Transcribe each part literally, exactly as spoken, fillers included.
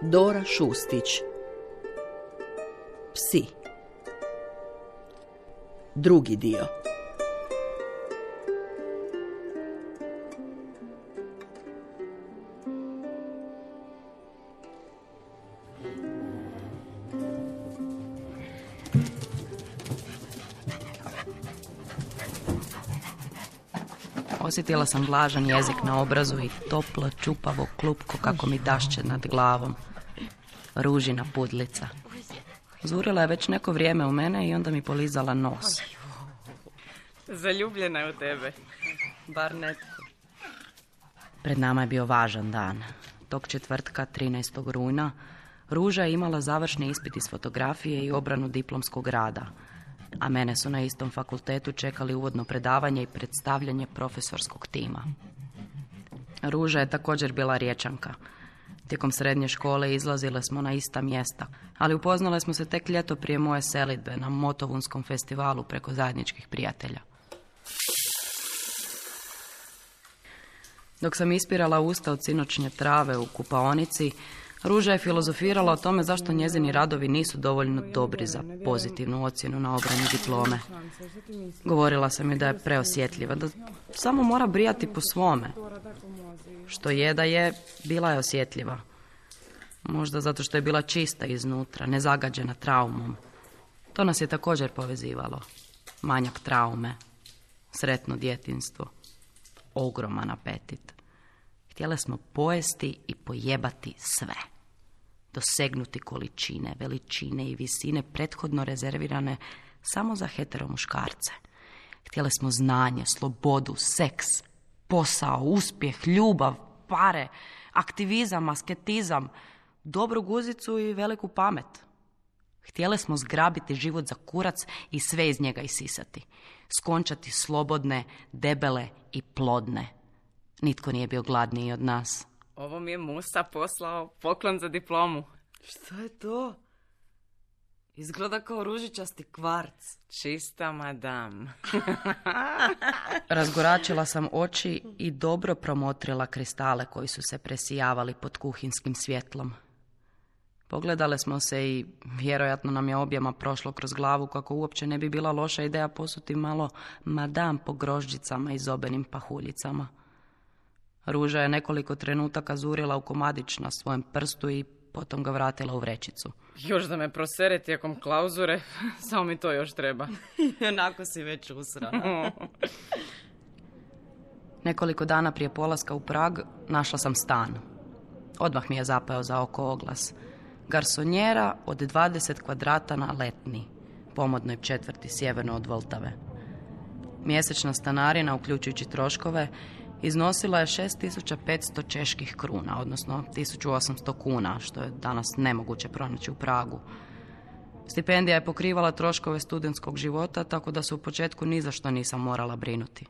Dora Šustić. Psi. Drugi dio. Osjetila sam vlažan jezik na obrazu i toplo, čupavo klupko kako mi dašće nad glavom. Ružina pudlica. Zurila je već neko vrijeme u mene i onda mi polizala nos. Zaljubljena je u tebe. Bar netko. Pred nama je bio važan dan. Tog četvrtka, trinaestog rujna, Ruža je imala završni ispit iz fotografije i obranu diplomskog rada. A mene su na istom fakultetu čekali uvodno predavanje i predstavljanje profesorskog tima. Ruža je također bila Riječanka. Tijekom srednje škole izlazile smo na ista mjesta, ali upoznale smo se tek ljeto prije moje selidbe na Motovunskom festivalu preko zajedničkih prijatelja. Dok sam ispirala usta od sinoćnje trave u kupaonici, Ruža je filozofirala o tome zašto njezini radovi nisu dovoljno dobri za pozitivnu ocjenu na obrani diplome. Govorila sam joj da je preosjetljiva, da samo mora brijati po svome. Što je da je, bila je osjetljiva. Možda zato što je bila čista iznutra, nezagađena traumom. To nas je također povezivalo. Manjak traume, sretno djetinjstvo, ogroman apetit. Htjele smo pojesti i pojebati sve. Dosegnuti količine, veličine i visine prethodno rezervirane samo za heteromuškarce. Htjele smo znanje, slobodu, seks, posao, uspjeh, ljubav, pare, aktivizam, asketizam, dobru guzicu i veliku pamet. Htjele smo zgrabiti život za kurac i sve iz njega isisati. Skončati slobodne, debele i plodne. Nitko nije bio gladniji od nas. Ovo mi je Musa poslao poklon za diplomu. Što je to? Izgleda kao ružičasti kvarc. Čista madam. Razgoračila sam oči i dobro promotrila kristale koji su se presijavali pod kuhinskim svjetlom. Pogledale smo se i vjerojatno nam je objema prošlo kroz glavu kako uopće ne bi bila loša ideja posuti malo madam po grožđicama i zobenim pahuljicama. Ruža je nekoliko trenutaka zurila u komadić na svojem prstu i potom ga vratila u vrećicu. Još da me prosere tijekom klauzure, samo mi to još treba. Onako si već usrana. Nekoliko dana prije polaska u Prag našla sam stan. Odmah mi je zapeo za oko oglas. Garsonjera od dvadeset kvadrata na Letni, pomodnoj četvrti sjeverno od Vltave. Mjesečna stanarina, uključujući troškove, iznosila je šest tisuća petsto čeških kruna, odnosno tisuću osamsto kuna, što je danas nemoguće pronaći u Pragu. Stipendija je pokrivala troškove studentskog života, tako da se u početku ni za što nisam morala brinuti.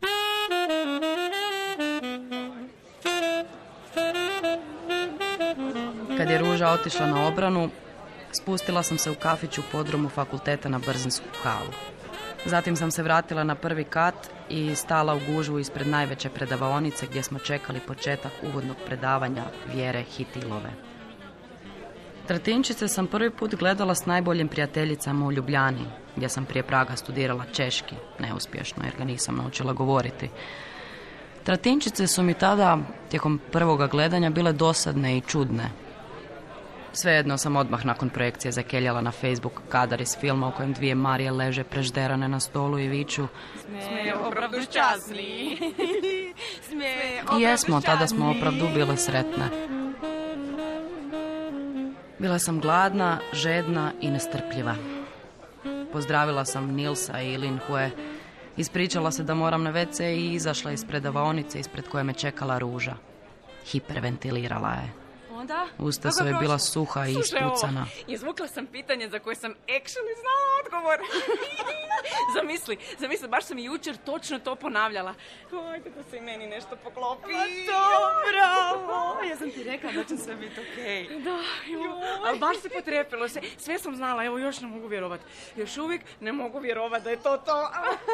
Kad je Ruža otišla na obranu, spustila sam se u kafić u podrumu fakulteta na brzinsku kavu. Zatim sam se vratila na prvi kat i stala u gužvu ispred najveće predavaonice gdje smo čekali početak uvodnog predavanja Vjere Hitilove. Tratinčice sam prvi put gledala s najboljim prijateljicama u Ljubljani, gdje sam prije Praga studirala češki, neuspješno jer ga nisam naučila govoriti. Tratinčice su mi tada, tijekom prvoga gledanja, bile dosadne i čudne. Svejedno sam odmah nakon projekcije zakeljala na Facebook kadar iz filma u kojem dvije Marije leže prežderane na stolu i viču Sme opravdu šťastni. I jesmo, tada smo opravdu bile sretne. Bila sam gladna, žedna i nestrpljiva. Pozdravila sam Nilsa i Linhue, ispričala se da moram na ve ce i izašla iz predavaonice ispred koje me čekala Ruža. Hiperventilirala je. Onda? Usta su je bila suha i ispucana. Izvukla sam pitanje za koje sam actually znala odgovor. Zamisli, zamisli, baš sam i jučer točno to ponavljala. Ajde da se i meni nešto poklopi. To, bravo! Ja sam ti rekla da će sve biti okej. Okay. Da, jo, ali baš se potrepilo. Sve, sve sam znala, evo još ne mogu vjerovati. Još uvijek ne mogu vjerovati da je to to.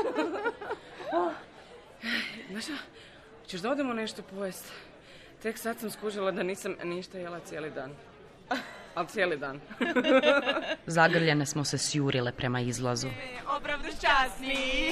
Znaš šta, ćeš da odemo nešto pojesti? Tek sad sam skužila da nisam ništa jela cijeli dan. Ali cijeli dan. Zagrljene smo se sjurile prema izlazu. Opravdu časni.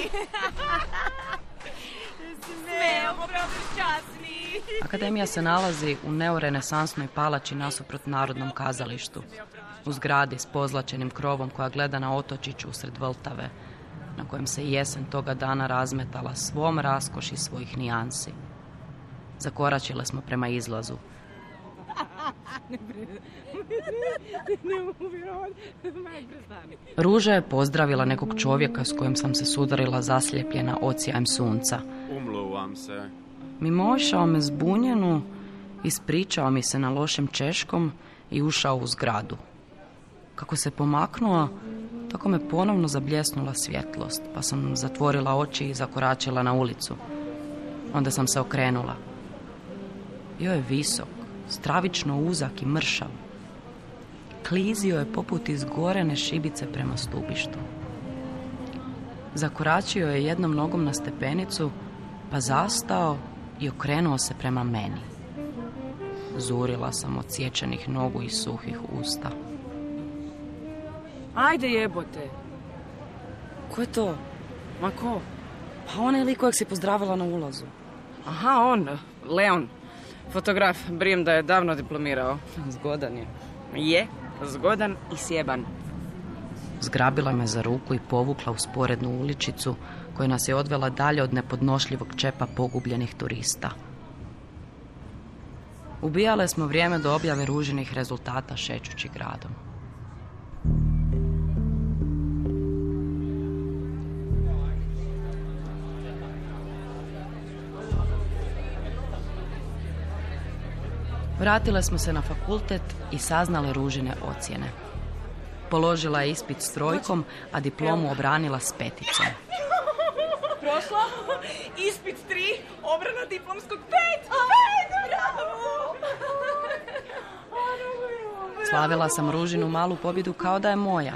Sme, opravdu časni. Akademija se nalazi u neorenesansnoj palači nasuprot Narodnom kazalištu, u zgradi s pozlačenim krovom koja gleda na otočić usred Vltave, na kojem se jesen toga dana razmetala svom raskoši svojih nijansi. Zakoračile smo prema izlazu. Ruža je pozdravila nekog čovjeka s kojim sam se sudarila zaslijepljena ocijajem sunca. Umluvam se. Mimošao me zbunjenu, ispričao mi se na lošem češkom i ušao u zgradu. Kako se pomaknuo, tako me ponovno zabljesnula svjetlost, pa sam zatvorila oči i zakoračila na ulicu. Onda sam se okrenula. Bio je visok, stravično uzak i mršav. Klizio je poput izgorene šibice prema stubištu. Zakoračio je jednom nogom na stepenicu, pa zastao i okrenuo se prema meni. Zurila sam od sječenih nogu i suhih usta. Ajde jebote. Ko je to? Ma ko? Pa onaj lik kojeg si pozdravila na ulazu. Aha, on, Leon. Fotograf, brijem da je davno diplomirao. Zgodan je. Je, zgodan i sjeban. Zgrabila me za ruku i povukla u sporednu uličicu koja nas je odvela dalje od nepodnošljivog čepa pogubljenih turista. Ubijale smo vrijeme do objave ružinih rezultata šećući gradom. Vratile smo se na fakultet i saznale ružine ocjene. Položila je ispit s trojkom, a diplomu obranila s peticom. Prošla? Ispit tri, obrana diplomskog pet! Pet, bravo! Slavila sam Ružinu malu pobjedu kao da je moja.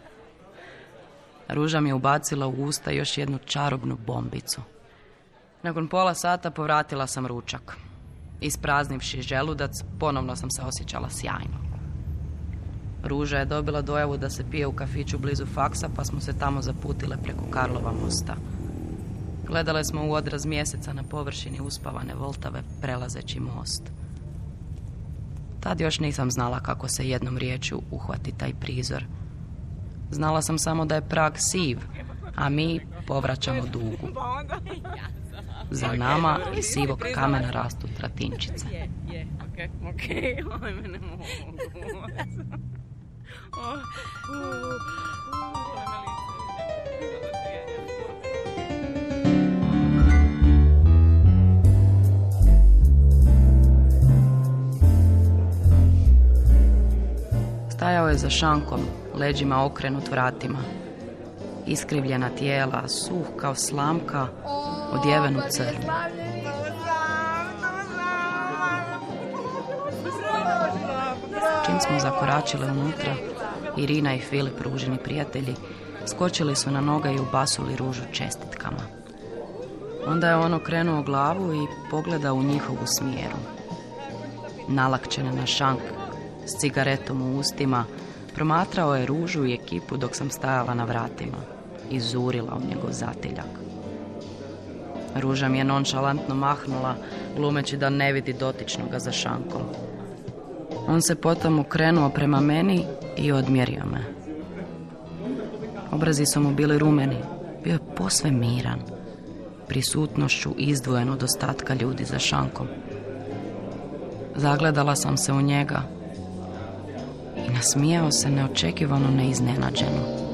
Ruža mi je ubacila u usta još jednu čarobnu bombicu. Nakon pola sata povratila sam ručak. Ispraznivši želudac, ponovno sam se osjećala sjajno. Ruža je dobila dojavu da se pije u kafiću blizu faksa, pa smo se tamo zaputile preko Karlova mosta. Gledale smo u odraz mjeseca na površini uspavane Vltave, prelazeći most. Tad još nisam znala kako se jednom riječju uhvati taj prizor. Znala sam samo da je prag siv, a mi povraćamo dugu. Za nama iz sivog kamena rastu tratinčice. Je, je, okej, okej, ajme ne mogu. Stajao je za šankom, leđima okrenut vratima. Iskrivljena tijela, suh kao slamka, odjeven u crno. Čim smo zakoračile unutra, Irina i Filip, Ružini prijatelji, skočili su na noge i ubasuli Ružu čestitkama. Onda je on okrenuo glavu i pogledao u njihovu smjeru. Nalakčena na šank, s cigaretom u ustima, promatrao je Ružu i ekipu dok sam stajala na vratima i zurila u njegov zatiljak. Ruža mi je nonšalantno mahnula, glumeći da ne vidi dotičnoga za šankom. On se potom okrenuo prema meni i odmjerio me. Obrazi su mu bili rumeni, bio je posve miran, prisutnošću izdvojen od ostatka ljudi za šankom. Zagledala sam se u njega i nasmijao se neočekivano, neiznenađeno.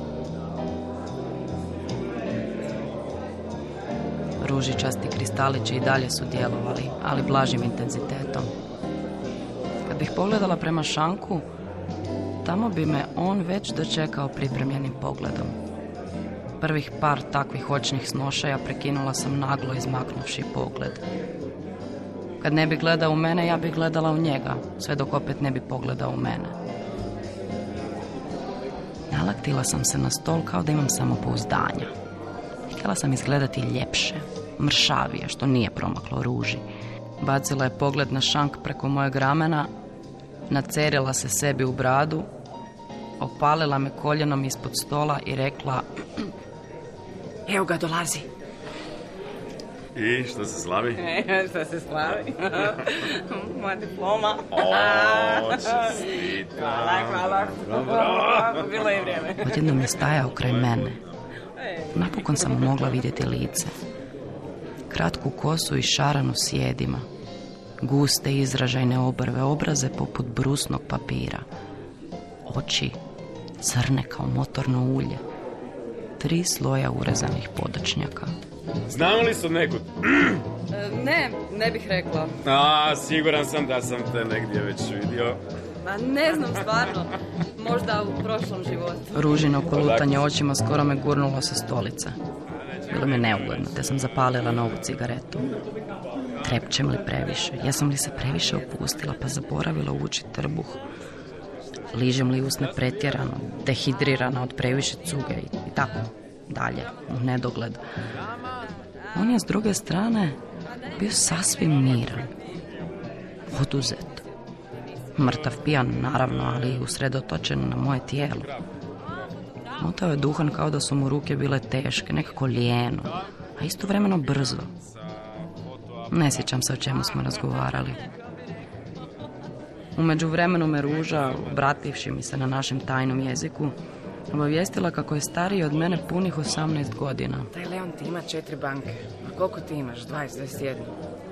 Ružičasti kristalići i dalje su djelovali, ali blažim intenzitetom. Kad bih pogledala prema šanku, tamo bi me on već dočekao pripremljenim pogledom. Prvih par takvih očnih snošaja prekinula sam naglo izmaknuvši pogled. Kad ne bi gledao u mene, ja bih gledala u njega, sve dok opet ne bi pogledao u mene. Nalaktila sam se na stol kao da imam samopouzdanja. Htjela sam izgledati ljepše, mršavije, što nije promaklo Ruži. Bacila je pogled na šank preko mojeg ramena Nacerila se sebi u bradu, opalila me koljenom ispod stola i rekla: Evo ga, dolazi. I što se slavi? E, što se slavi? Moja diploma. O, čestitam. Hvala, hvala. Dobro. Bilo je vrijeme. Odjednom je stajao kraj mene. Napokon sam mu mogla vidjeti lice. Kratku kosu i šaranu sjedima. Guste izražajne obrve, obraze poput brusnog papira. Oči crne kao motorno ulje. Tri sloja urezanih podočnjaka. Znamo li se od nekud? Ne, ne bih rekla. A, siguran sam da sam te negdje već vidio. Ma ne znam stvarno. Možda u prošlom životu. Ružino kolutanje očima skoro me gurnulo sa stolice. Bilo mi neugodno, te sam zapalila novu cigaretu. Trepćem li previše? Jesam li se previše opustila pa zaboravila uvući trbuh? Ližem li usne pretjerano, dehidrirana od previše cuge i, i tako dalje, u nedogled. On je s druge strane bio sasvim miran, oduzet. Mrtav pijan, naravno, ali usredotočen na moje tijelo. Motao je duhan kao da su mu ruke bile teške, nekako lijeno, a istovremeno brzo. Ne sjećam se o čemu smo razgovarali. U međuvremenu me Ruža, obrativši mi se na našem tajnom jeziku, obavijestila kako je stariji od mene punih osamnaest godina. Taj Leon ti ima četiri banke. A koliko ti imaš? dvadeset, dvadeset jedan.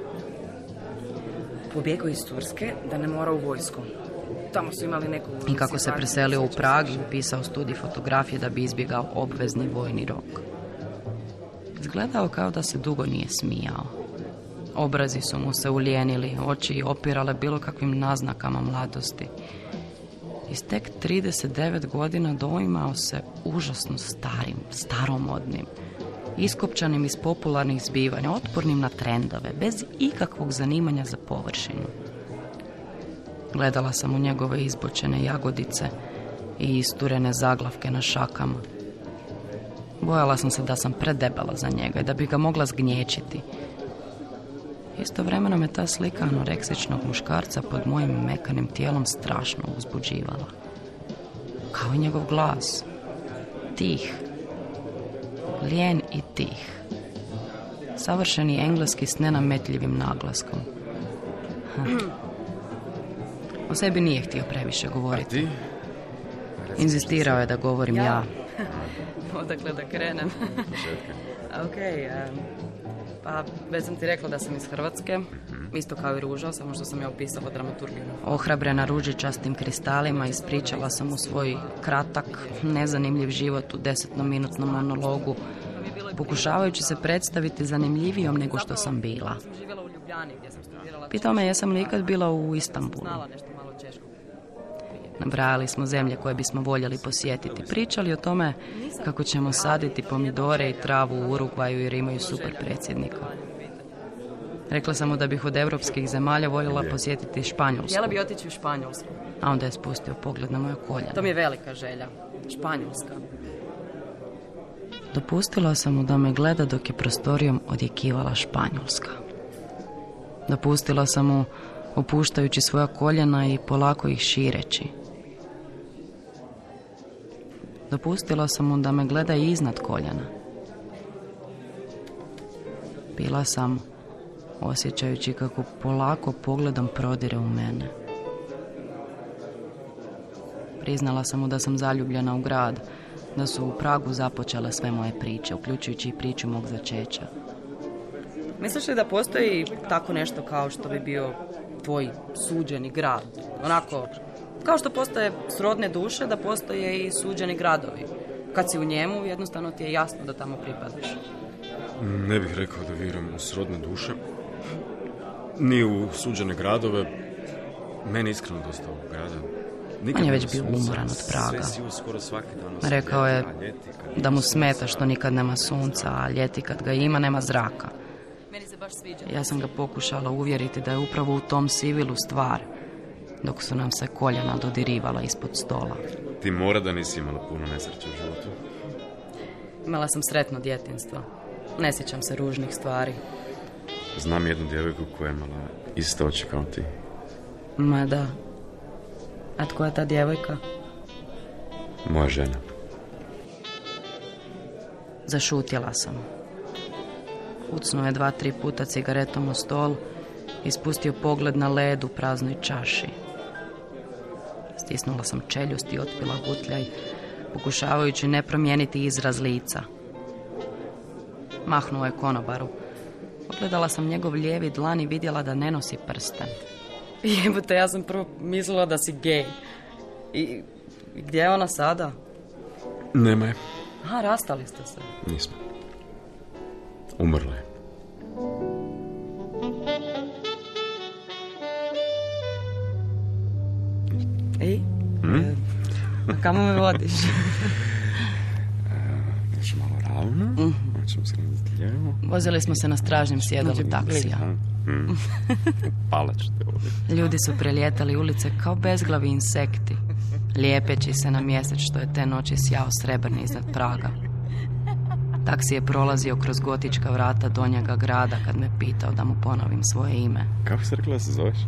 Pobjegao iz Turske da ne mora u vojsku. Tamo su imali neku... I kako se preselio u Prag i upisao studij fotografije da bi izbjegao obvezni vojni rok. Izgledao kao da se dugo nije smijao. Obrazi su mu se ulijenili, oči opirale bilo kakvim naznakama mladosti. Iz tek trideset devet godina doimao se užasno starim, staromodnim, iskopčanim iz popularnih zbivanja, otpornim na trendove, bez ikakvog zanimanja za površinu. Gledala sam u njegove izbočene jagodice i isturene zaglavke na šakama. Bojala sam se da sam predebela za njega i da bi ga mogla zgnječiti. Istovremeno me ta slika anoreksičnog muškarca pod mojim mekanim tijelom strašno uzbuđivala. Kao i njegov glas. Tih. Lijen i tih. Savršeni engleski s nenametljivim naglaskom. Hm. O sebi nije htio previše govoriti. Inzistirao je da govorim ja. ja. Odakle da krenem? Ok, um, pa već sam ti rekla da sam iz Hrvatske, isto kao i Ruža, samo što sam ja upisala dramaturgiju. Ohrabrena ružičastim kristalima ispričala sam mu svoj kratak, nezanimljiv život u desetnominutnom monologu, pokušavajući se predstaviti zanimljivijom nego što sam bila. Pitao me jesam li ikad bila u Istanbulu. Nabrajali smo zemlje koje bismo voljeli posjetiti. Pričali o tome kako ćemo saditi pomidore i travu u Urugvaju jer imaju super predsjednika. Rekla sam mu da bih od europskih zemalja voljela posjetiti Španjolsku. Htjela bi otići u Španjolsku. A onda je spustio pogled na moje koljena. To mi je velika želja. Španjolska. Dopustila sam mu da me gleda dok je prostorijom odjekivala Španjolska. Dopustila sam mu opuštajući svoja koljena i polako ih šireći. Dopustila sam mu da me gleda i iznad koljena. Bila sam, osjećajući kako polako pogledom prodire u mene. Priznala sam mu da sam zaljubljena u grad, da su u Pragu započele sve moje priče, uključujući i priču mog začeća. Misliš li da postoji tako nešto kao što bi bio tvoj suđeni grad? Onako, kao što postoje srodne duše, da postoje i suđeni gradovi. Kad si u njemu, jednostavno ti je jasno da tamo pripadaš. Ne bih rekao da vjerujem u srodne duše, ni u suđene gradove. Meni iskreno dosta ovog grada. On je već bio umoran od Praga. Rekao je da mu smeta što nikad nema sunca, a ljeti kad ga ima nema zraka. Ja sam ga pokušala uvjeriti da je upravo u tom sivilu stvar, dok su nam se koljena dodirivala ispod stola. Ti mora da nisi imala puno nesreće u životu. Imala sam sretno djetinjstvo. Ne sjećam se ružnih stvari. Znam jednu djevojku koja je imala iste oči kao ti. Ma da. A tko je ta djevojka? Moja žena. Zašutjela sam. Ucnuo je dva, tri puta cigaretom u stol i spustio pogled na led u praznoj čaši. Stisnula sam čeljust i otpila gutljaj, pokušavajući ne promijeniti izraz lica. Mahnuo je konobaru. Pogledala sam njegov lijevi dlan i vidjela da ne nosi prsten. Jebote, ja sam prvo mislila da si gej. I gdje je ona sada? Nema je. Aha, rastali ste se. Nismo. Umrla je. I? Hmm? A kamo me vodiš? Još malo ravno. Mm-hmm. Hoćemo se raditi lijevo. Vozili smo se na stražnjem sjedalu taksija. Mm. Palač te ovdje. Ljudi su prelijetali ulice kao bezglavi insekti, lijepeći se na mjesec što je te noći sjao srebrni iznad praga. Taksi je prolazio kroz gotička vrata donjega grada kad me pitao da mu ponovim svoje ime. Kako si rekla da se zoveš?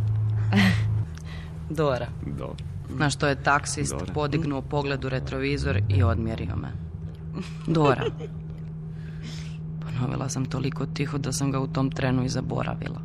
Dora. Dobro. Na što je taksist Dora. podignuo pogled u retrovizor i odmjerio me. Dora. Ponovila sam toliko tiho da sam ga u tom trenu i zaboravila.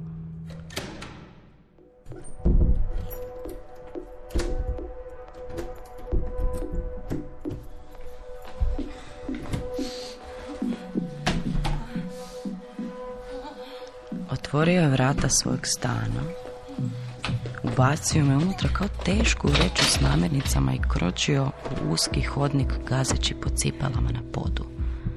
Otvorio je vrata svojeg stana, ubacio me unutra kao tešku vreću s namirnicama i kročio u uski hodnik gazeći po cipelama na podu.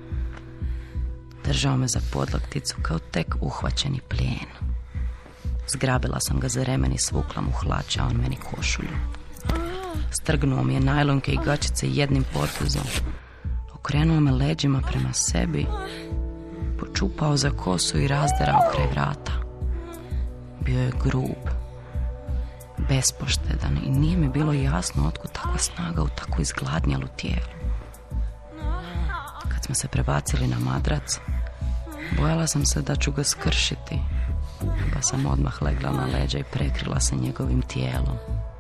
Držao me za podlakticu kao tek uhvaćeni plijen. Zgrabila sam ga za remen i svukla mu hlača, a on meni košulju. Strgnuo mi je najlonke i gačice jednim potezom. Okrenuo me leđima prema sebi, počupao za kosu i razderao kraj vrata. Bio je grub, bespoštedan i nije mi bilo jasno otkud takva snaga u tako izgladnjelu tijelu. Kad smo se prebacili na madrac, bojala sam se da ću ga skršiti, pa sam odmah legla na leđa i prekrila se njegovim tijelom.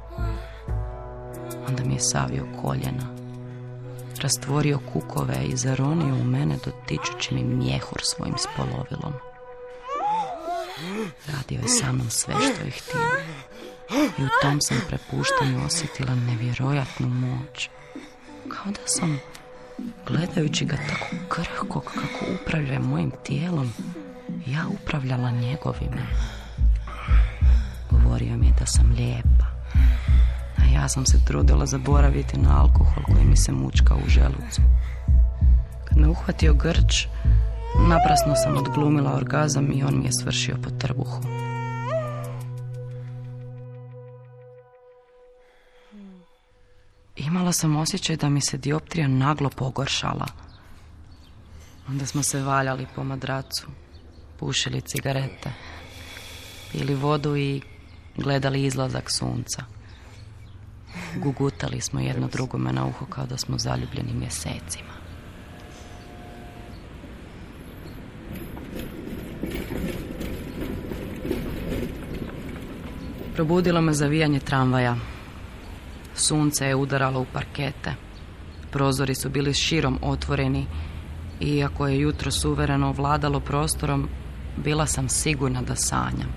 Onda mi je savio koljena, rastvorio kukove i zaronio u mene dotičući mi mjehur svojim spolovilom. Radio je sa mnom sve što je htio i u tom sam prepuštanju osjetila nevjerojatnu moć. Kao da sam, gledajući ga tako krhkog kako upravlja mojim tijelom, ja upravljala njegovima. Govorio mi je da sam lijepa, a ja sam se trudila zaboraviti na alkohol koji mi se mučka u želucu. Kad me uhvatio grč, naprasno sam odglumila orgazam i on mi je svršio po trbuhu. Imala sam osjećaj da mi se dioptrija naglo pogoršala. Onda smo se valjali po madracu, pušili cigarete, pili vodu i gledali izlazak sunca. Gugutali smo jedno drugome na uho kao da smo zaljubljeni mjesecima. Probudilo me zavijanje tramvaja. Sunce je udaralo u parkete. Prozori su bili širom otvoreni i iako je jutro suvereno vladalo prostorom, bila sam sigurna da sanjam.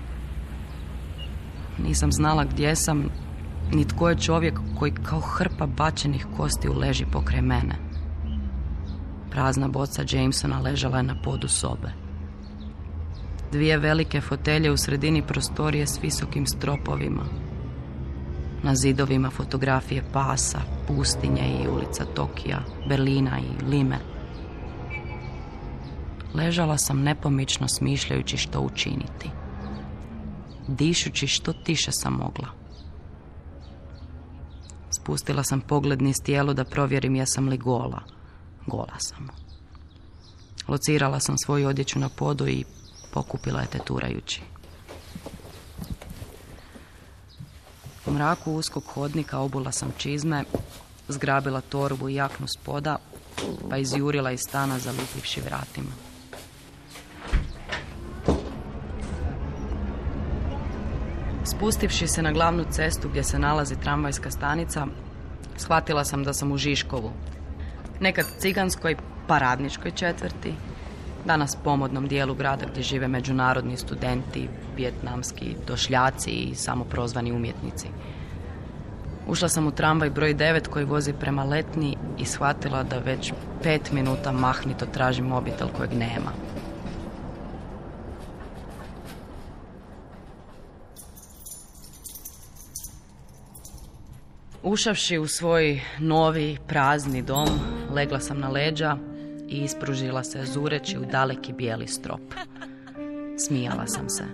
Nisam znala gdje sam, ni tko je čovjek koji kao hrpa bačenih kostiju leži pokraj mene. Prazna boca Jamesona ležala je na podu sobe. Dvije velike fotelje u sredini prostorije s visokim stropovima. Na zidovima fotografije pasa, pustinje i ulica Tokija, Berlina i Lime. Ležala sam nepomično smišljajući što učiniti. Dišući što tiše sam mogla. Spustila sam pogled niz tijelo da provjerim jesam li gola. Gola sam. Locirala sam svoju odjeću na podu i pokupila je teturajući. U mraku uskog hodnika obula sam čizme, zgrabila torbu i jaknu s poda, pa izjurila iz stana zalupivši vratima. Spustivši se na glavnu cestu gdje se nalazi tramvajska stanica, shvatila sam da sam u Žiškovu. Nekad ciganskoj paradničkoj četvrti, danas pomodnom dijelu grada gdje žive međunarodni studenti, vijetnamski došljaci i samoprozvani umjetnici. Ušla sam u tramvaj broj devet koji vozi prema Letni i shvatila da već pet minuta mahnito tražim mobitel kojeg nema. Ušavši u svoj novi, prazni dom, legla sam na leđa i ispružila se zureći u daleki bijeli strop. Smijala sam se.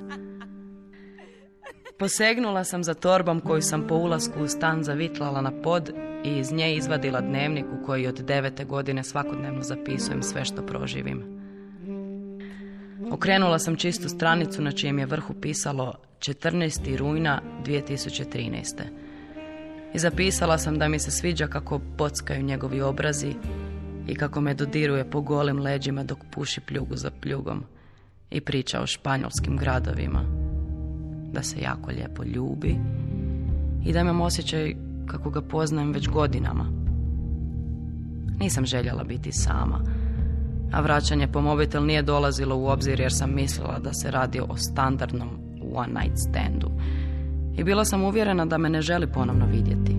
Posegnula sam za torbom koju sam po ulasku u stan zavitlala na pod i iz nje izvadila dnevnik u koji od devete godine svakodnevno zapisujem sve što proživim. Okrenula sam čistu stranicu na čijem je vrhu pisalo četrnaestog rujna dvije tisuće trinaeste. I zapisala sam da mi se sviđa kako bockaju njegovi obrazi i kako me dodiruje po golim leđima dok puši pljugu za pljugom i priča o španjolskim gradovima. Da se jako lijepo ljubi i da imam osjećaj kako ga poznajem već godinama. Nisam željela biti sama, a vraćanje po mobitel nije dolazilo u obzir jer sam mislila da se radi o standardnom one night standu. I bila sam uvjerena da me ne želi ponovno vidjeti.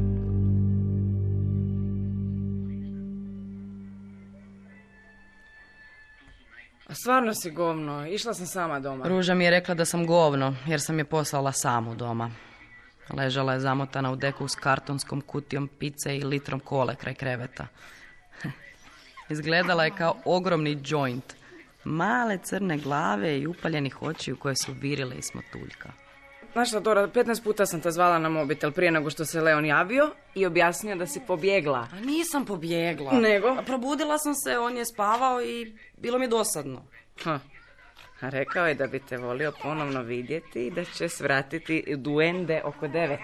A stvarno si govno, išla sam sama doma. Ruža mi je rekla da sam govno, jer sam je poslala samu doma. Ležala je zamotana u deku s kartonskom kutijom pice i litrom kole kraj kreveta. Izgledala je kao ogromni joint. Male crne glave i upaljenih očiju koje su virile iz motuljka. Znaš šta, Dora, petnaest puta sam te zvala na mobitel prije nego što se Leon javio i objasnio da si pobjegla. A nisam pobjegla. Nego? A probudila sam se, on je spavao i bilo mi dosadno. Ha. A rekao je da bi te volio ponovno vidjeti i da će svratiti duende oko devet.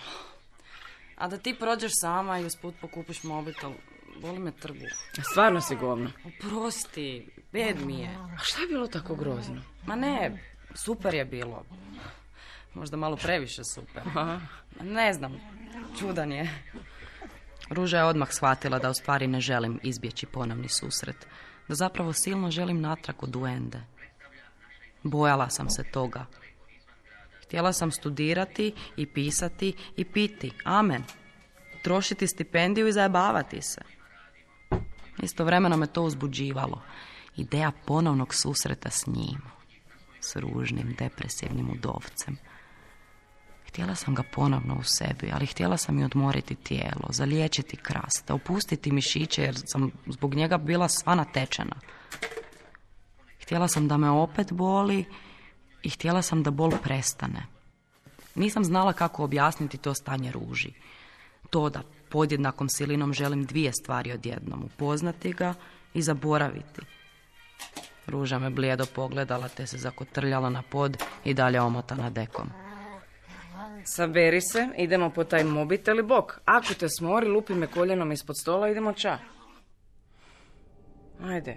A da ti prođeš sama i usput pokupiš mobitel, boli me trbuh. A stvarno si govno. Oprosti, bed mi je. A šta je bilo tako grozno? Ma ne, super je bilo. Možda malo previše super. Aha. Ne znam, čudan je. Ruža je odmah shvatila da u stvari ne želim izbjeći ponovni susret. Da zapravo silno želim natrag u duende. Bojala sam se toga. Htjela sam studirati i pisati i piti. Amen. Trošiti stipendiju i zajebavati se. Istovremeno me to uzbuđivalo. Ideja ponovnog susreta s njim. S ružnim, depresivnim udovcem. Htjela sam ga ponovno u sebi, ali htjela sam i odmoriti tijelo, zaliječiti kraste, opustiti mišiće jer sam zbog njega bila sva natečena. Htjela sam da me opet boli i htjela sam da bol prestane. Nisam znala kako objasniti to stanje Ruži. To da podjednakom silinom želim dvije stvari odjednom, upoznati ga i zaboraviti. Ruža me blijedo pogledala te se zakotrljala na pod i dalje omotana dekom. Saberi se, idemo po taj mobitel i bok. Ako te smori, lupi me koljenom ispod stola, idemo ča. Ajde.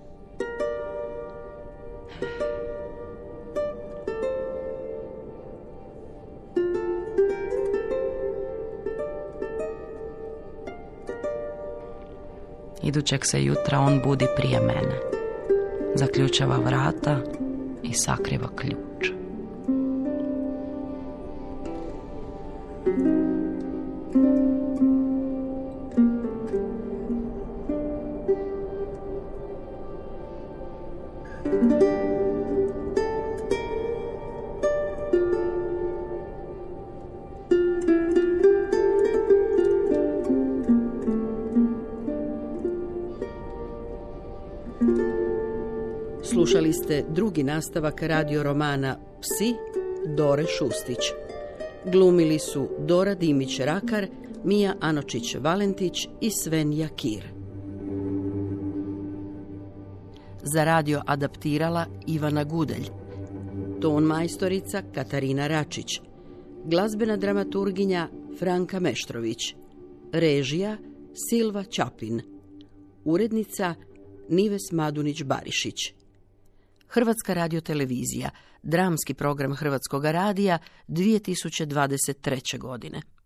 Idućeg se jutra on budi prije mene. Zaključava vrata i sakriva ključ. Slušali ste drugi nastavak radio romana Psi Dore Šustić. Glumili su Dora Dimić-Rakar, Mija Anočić-Valentić i Sven Jakir. Za radio adaptirala Ivana Gudelj. Ton majstorica Katarina Račić. Glazbena dramaturginja Franka Meštrović. Režija Silva Čapin. Urednica Nives Madunić-Barišić. Hrvatska radiotelevizija, dramski program Hrvatskoga radija dvije tisuće dvadeset treće godine.